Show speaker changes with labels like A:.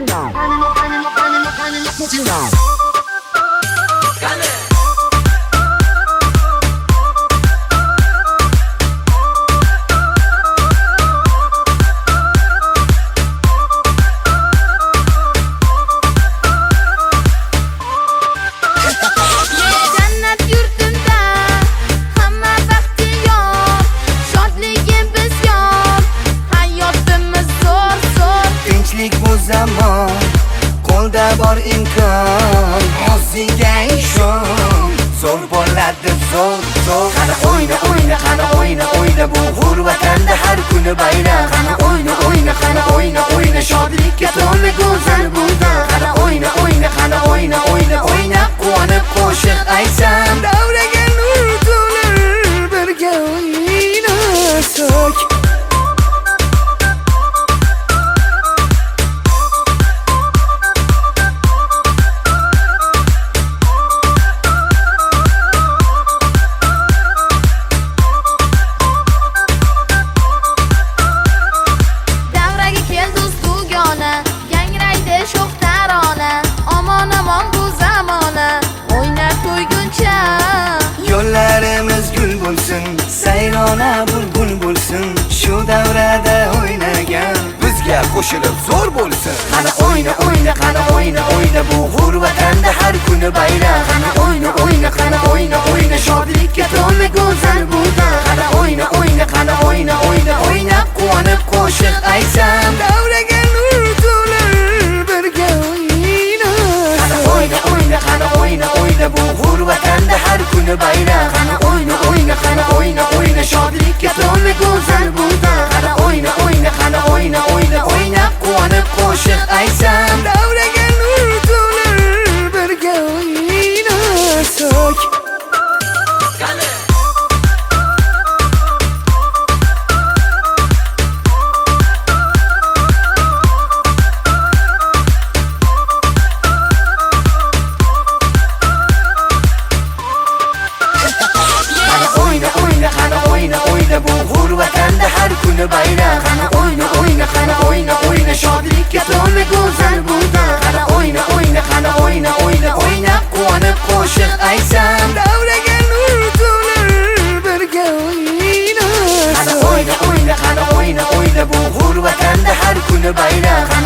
A: Zaman qo'lda bor imkon, o'ziga ishon. Zo'r bo'ladi, zo'r. Qani o'yna, bu hur vatanda har kuni bayram. Qani o'yna, shodlikka to'la go'zal buda. Qani o'yna, o'ynab quvonib qo'shiq aytsam. Davraga nur to'lar, birga o'ynasak. Yo'llarimiz gul bo'lsin, sayrona bulbul bo'lsin. Shu davrada o'ynagan bizga qo'shilib zo'r bo'lsin. Qani o'yna, bu hur vatanda har kuni bayram. Qani o'yna, shodlikka to'la go'zal buda. Qani o'yna, o'ynab quvonib qo'shiq aytsam. Davraga nur to'lar, birga o'ynasak. Qani o'yna, bu hur vatanda har kuni bayram. Qani o'yna, shodlikka to'la go'zal buda. Qani o'yna, o'ynab quvonib qo'shiq aytsam. Davraga nur to'lar, birga o'ynasak. O'yna, bu hur vatanda har kuni bayram. Qani o'yna, shodlikka to'la go'zal buda. Qani o'yna, o'ynab quvonib qo'shiq aytsam. Davraga nur to'lar, birga o'ynasak. Qani o'yna, bu hur vatanda har kuni bayram.